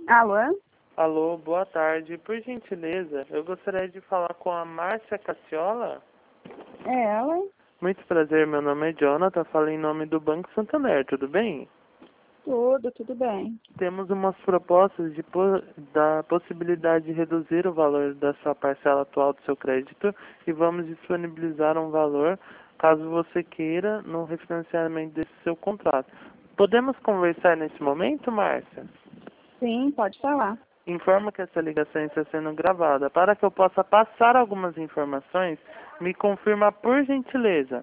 Alô? Alô, boa tarde. Por gentileza, eu gostaria de falar com a Márcia Cacciola. É ela? Muito prazer, meu nome é Jonathan, falo em nome do Banco Santander, tudo bem? Tudo bem. Temos umas propostas da possibilidade de reduzir o valor da sua parcela atual do seu crédito e vamos disponibilizar um valor caso você queira no refinanciamento desse seu contrato. Podemos conversar nesse momento, Márcia? Sim, pode falar. Informo que essa ligação está sendo gravada. Para que eu possa passar algumas informações, me confirma por gentileza.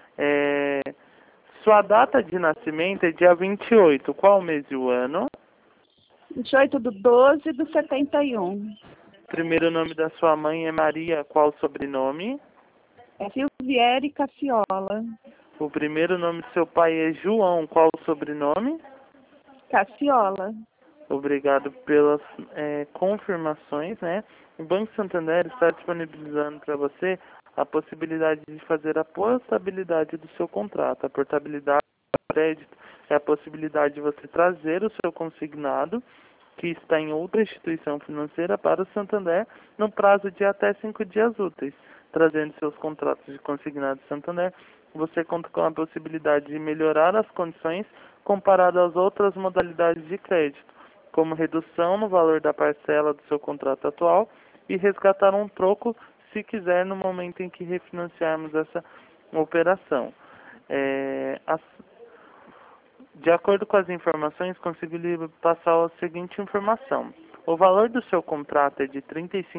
Sua data de nascimento é dia 28. Qual o mês e o ano? 28/12/71. Primeiro nome da sua mãe é Maria. Qual o sobrenome? É Silvieri Cacciola. O primeiro nome do seu pai é João. Qual o sobrenome? Cacciola. Obrigado pelas confirmações, né? O Banco Santander está disponibilizando para você a possibilidade de fazer a portabilidade do seu contrato. A portabilidade do crédito é a possibilidade de você trazer o seu consignado, que está em outra instituição financeira, para o Santander no prazo de até 5 dias úteis. Trazendo seus contratos de consignado Santander, você conta com a possibilidade de melhorar as condições comparado às outras modalidades de crédito, como redução no valor da parcela do seu contrato atual e resgatar um troco se quiser no momento em que refinanciarmos essa operação. De acordo com as informações, consegui lhe passar a seguinte informação. O valor do seu contrato é de R$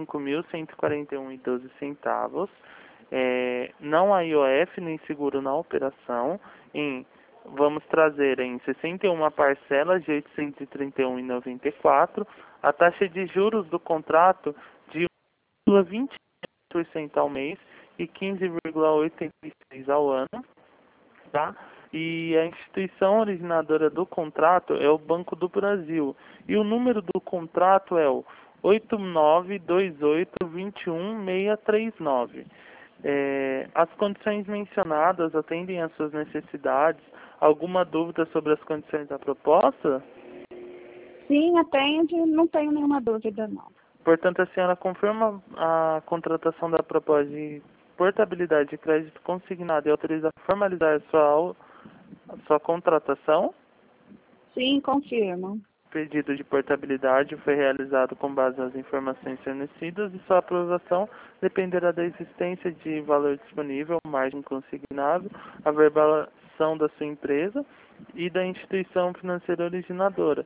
35.141,12. Não há IOF nem seguro na operação. Vamos trazer em 61 parcelas de R$ 831,94. A taxa de juros do contrato de 1,20% ao mês e 15,86% ao ano. Tá? E a instituição originadora do contrato é o Banco do Brasil. E o número do contrato é o 8928211639. As condições mencionadas atendem às suas necessidades. Alguma dúvida sobre as condições da proposta? Sim, atende. Não tenho nenhuma dúvida, não. Portanto, a senhora confirma a contratação da proposta de portabilidade de crédito consignado e autoriza a formalizar a sua contratação? Sim, confirmo. O pedido de portabilidade foi realizado com base nas informações fornecidas e sua aprovação dependerá da existência de valor disponível, margem consignável, a verbalização da sua empresa e da instituição financeira originadora,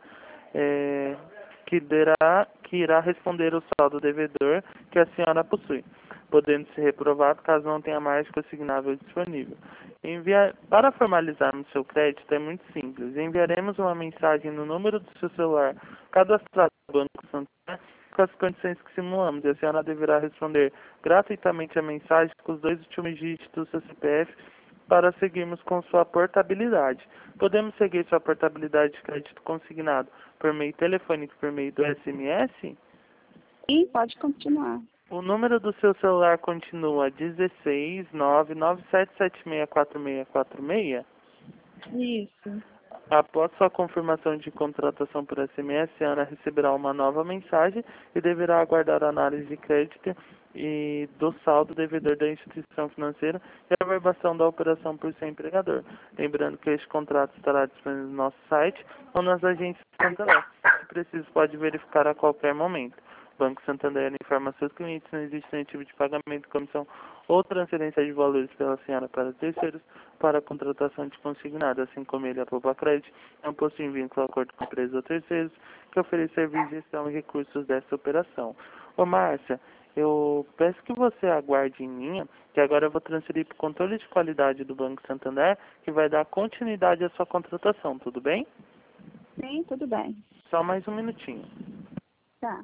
que irá responder o saldo devedor que a senhora possui, podendo ser reprovado caso não tenha margem consignável disponível. Para formalizarmos seu crédito é muito simples. Enviaremos uma mensagem no número do seu celular cadastrado no Banco Santander com as condições que simulamos. E a senhora deverá responder gratuitamente a mensagem com os 2 últimos dígitos do seu CPF para seguirmos com sua portabilidade. Podemos seguir sua portabilidade de crédito consignado por meio telefônico, por meio do SMS? Sim, pode continuar. O número do seu celular continua 16997764646? Isso. Após sua confirmação de contratação por SMS, a senhora receberá uma nova mensagem e deverá aguardar a análise de crédito e do saldo devedor da instituição financeira e a averbação da operação por seu empregador. Lembrando que este contrato estará disponível no nosso site ou nas agências Santander. Se preciso, pode verificar a qualquer momento. Banco Santander informa seus clientes que não existe nenhum tipo de pagamento, comissão ou transferência de valores pela senhora para terceiros para a contratação de consignado, assim como ele, a Poupa Crédito, não possui vínculo de acordo com empresas ou terceiros que oferecem serviços de gestão e recursos dessa operação. Ô Márcia, eu peço que você aguarde em linha, que agora eu vou transferir para o controle de qualidade do Banco Santander, que vai dar continuidade à sua contratação, tudo bem? Sim, tudo bem. Só mais um minutinho. Tá.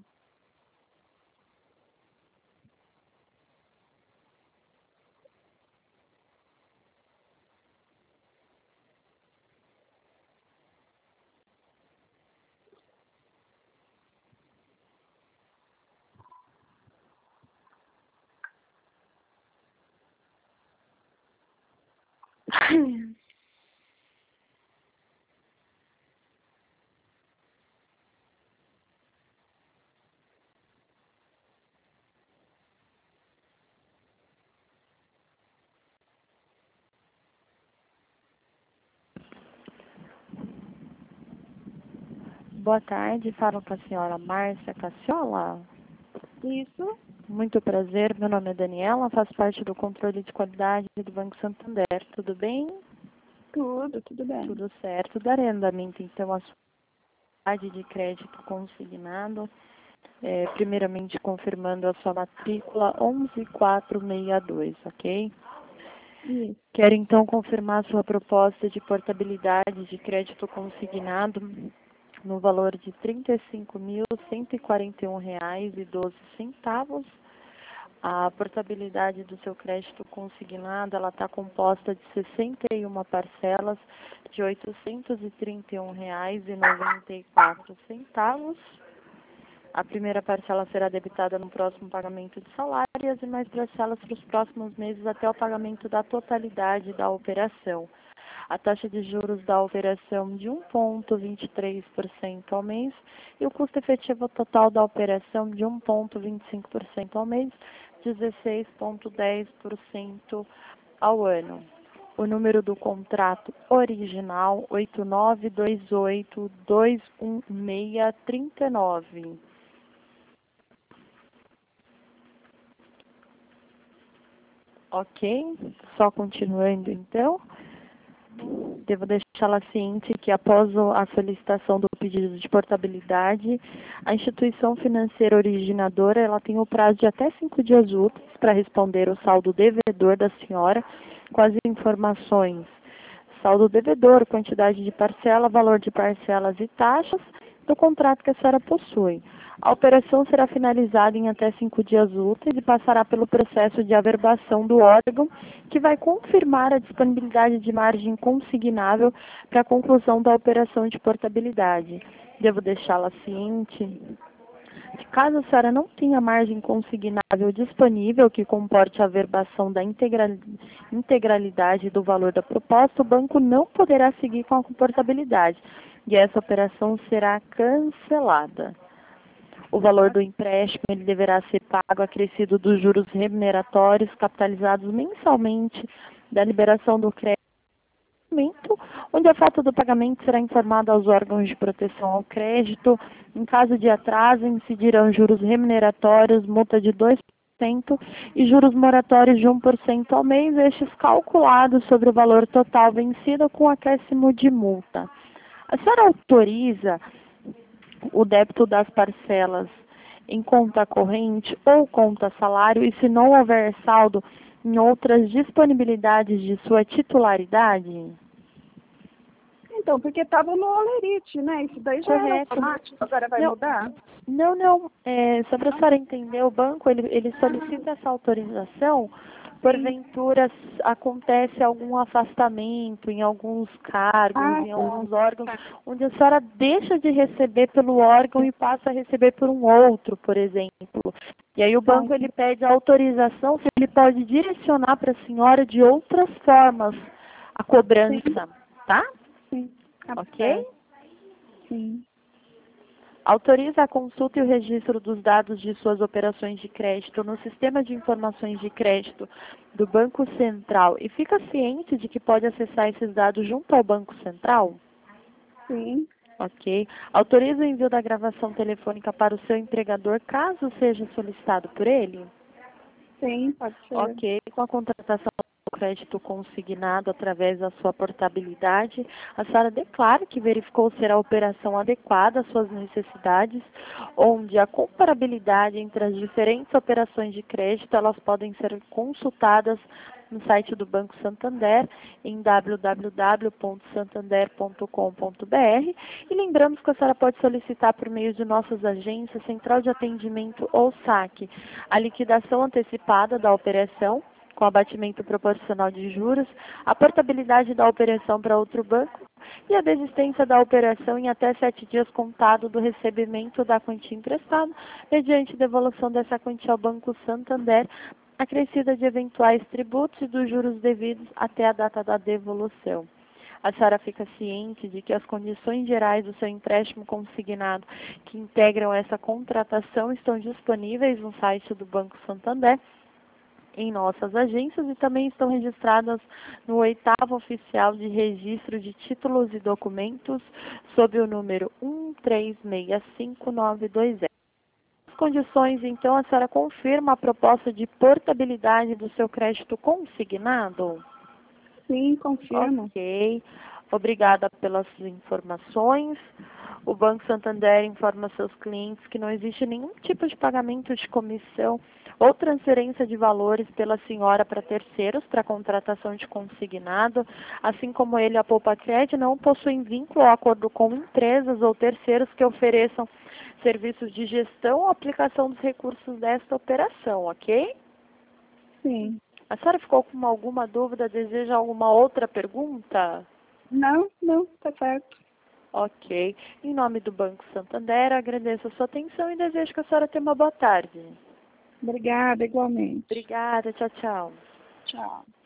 Boa tarde, falo com a senhora Márcia Cacciola. Isso, Muito prazer, meu nome é Daniela, faço parte do controle de qualidade do Banco Santander. Tudo bem? tudo bem. Tudo certo. Darei andamento, então, à sua unidade de crédito consignado, primeiramente confirmando a sua matrícula 11462, ok? Isso. Quero, então, confirmar a sua proposta de portabilidade de crédito consignado no valor de R$ 35.141,12. A portabilidade do seu crédito consignado, ela está composta de 61 parcelas de R$ 831,94. A primeira parcela será debitada no próximo pagamento de salário e as demais parcelas para os próximos meses até o pagamento da totalidade da operação. A taxa de juros da operação de 1,23% ao mês e o custo efetivo total da operação de 1,25% ao mês, 16,10% ao ano. O número do contrato original 8928216939. Ok, só continuando então. Devo deixá-la ciente que após a solicitação do pedido de portabilidade, a instituição financeira originadora ela tem o prazo de até 5 dias úteis para responder o saldo devedor da senhora com as informações saldo devedor, quantidade de parcela, valor de parcelas e taxas do contrato que a senhora possui. A operação será finalizada em até 5 dias úteis e passará pelo processo de averbação do órgão, que vai confirmar a disponibilidade de margem consignável para a conclusão da operação de portabilidade. Devo deixá-la ciente que caso a senhora não tenha margem consignável disponível que comporte a averbação da integralidade do valor da proposta, o banco não poderá seguir com a portabilidade e essa operação será cancelada. O valor do empréstimo ele deverá ser pago acrescido dos juros remuneratórios capitalizados mensalmente da liberação do crédito, onde a falta do pagamento será informada aos órgãos de proteção ao crédito. Em caso de atraso, incidirão juros remuneratórios, multa de 2% e juros moratórios de 1% ao mês, estes calculados sobre o valor total vencido com acréscimo de multa. A senhora autoriza o débito das parcelas em conta corrente ou conta salário e se não houver saldo em outras disponibilidades de sua titularidade? Então, porque estava no Olerite, né? Isso daí já era Correto. automático, agora vai mudar? Não. Só para a senhora entender, o banco ele solicita essa autorização, porventura acontece algum afastamento em alguns cargos, em alguns órgãos, onde a senhora deixa de receber pelo órgão e passa a receber por um outro, por exemplo. E aí o banco ele pede autorização se ele pode direcionar para a senhora de outras formas a cobrança, tá? Sim. Ok? Sim. Autoriza a consulta e o registro dos dados de suas operações de crédito no sistema de informações de crédito do Banco Central e fica ciente de que pode acessar esses dados junto ao Banco Central? Sim. Ok. Autoriza o envio da gravação telefônica para o seu empregador, caso seja solicitado por ele? Sim, pode ser. Ok. Com a contratação do crédito consignado através da sua portabilidade, a senhora declara que verificou ser a operação adequada às suas necessidades, onde a comparabilidade entre as diferentes operações de crédito, elas podem ser consultadas no site do Banco Santander, em www.santander.com.br. E lembramos que a senhora pode solicitar por meio de nossas agências, Central de Atendimento ou SAC, a liquidação antecipada da operação, com abatimento proporcional de juros, a portabilidade da operação para outro banco e a desistência da operação em até 7 dias contado do recebimento da quantia emprestada, mediante devolução dessa quantia ao Banco Santander, acrescida de eventuais tributos e dos juros devidos até a data da devolução. A senhora fica ciente de que as condições gerais do seu empréstimo consignado que integram essa contratação estão disponíveis no site do Banco Santander em nossas agências e também estão registradas no 8º Oficial de Registro de Títulos e Documentos, sob o número 1365920. As condições, então, a senhora confirma a proposta de portabilidade do seu crédito consignado? Sim, confirmo. Ok. Obrigada pelas informações. O Banco Santander informa seus clientes que não existe nenhum tipo de pagamento de comissão ou transferência de valores pela senhora para terceiros para contratação de consignado, assim como ele, a Poupacred, não possuem vínculo ou acordo com empresas ou terceiros que ofereçam serviços de gestão ou aplicação dos recursos desta operação, ok? Sim. A senhora ficou com alguma dúvida? Deseja alguma outra pergunta? Não, tá certo. Ok. Em nome do Banco Santander, agradeço a sua atenção e desejo que a senhora tenha uma boa tarde. Obrigada, igualmente. Obrigada. Tchau, tchau. Tchau.